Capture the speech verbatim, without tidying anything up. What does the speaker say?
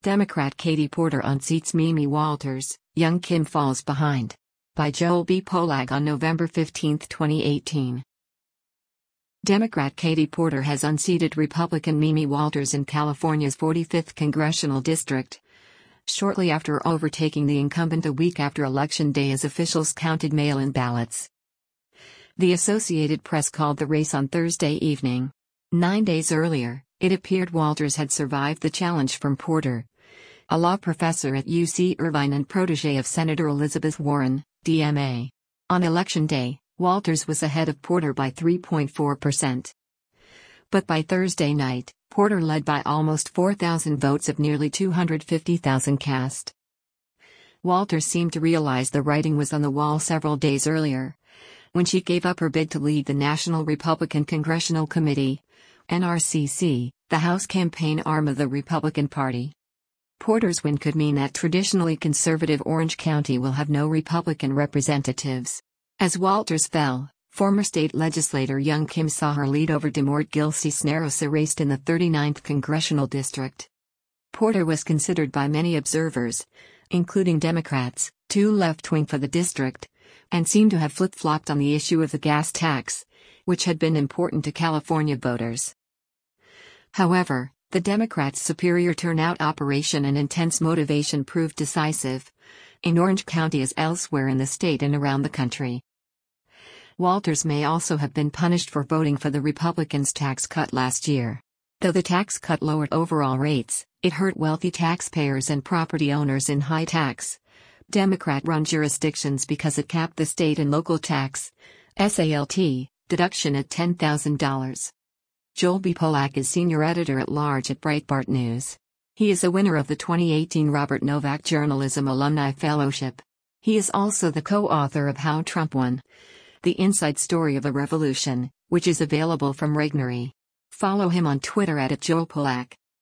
Democrat Katie Porter unseats Mimi Walters, Young Kim falls behind. By Joel B. Polak on November fifteenth, twenty eighteen. Democrat Katie Porter has unseated Republican Mimi Walters in California's forty-fifth congressional district, shortly after overtaking the incumbent a week after Election Day as officials counted mail-in ballots. The Associated Press called the race on Thursday evening. Nine days earlier, it appeared Walters had survived the challenge from Porter, a law professor at U C Irvine and protege of Senator Elizabeth Warren, D M A. On Election Day, Walters was ahead of Porter by three point four percent. But by Thursday night, Porter led by almost four thousand votes of nearly two hundred fifty thousand cast. Walters seemed to realize the writing was on the wall several days earlier, when she gave up her bid to lead the National Republican Congressional Committee, N R C C, the House campaign arm of the Republican Party. Porter's win could mean that traditionally conservative Orange County will have no Republican representatives. As Walters fell, former state legislator Young Kim saw her lead over Demort Gil Cisneros erased in the thirty-ninth congressional district. Porter was considered by many observers, including Democrats, too left-wing for the district, and seemed to have flip-flopped on the issue of the gas tax, which had been important to California voters. However, the Democrats' superior turnout operation and intense motivation proved decisive, in Orange County as elsewhere in the state and around the country. Walters may also have been punished for voting for the Republicans' tax cut last year. Though the tax cut lowered overall rates, it hurt wealthy taxpayers and property owners in high-tax, Democrat-run jurisdictions because it capped the state and local tax (SALT) deduction at ten thousand dollars. Joel B. Polak is senior editor-at-large at Breitbart News. He is a winner of the twenty eighteen Robert Novak Journalism Alumni Fellowship. He is also the co-author of How Trump Won: The Inside Story of a Revolution, which is available from Regnery. Follow him on Twitter at Joel Polak.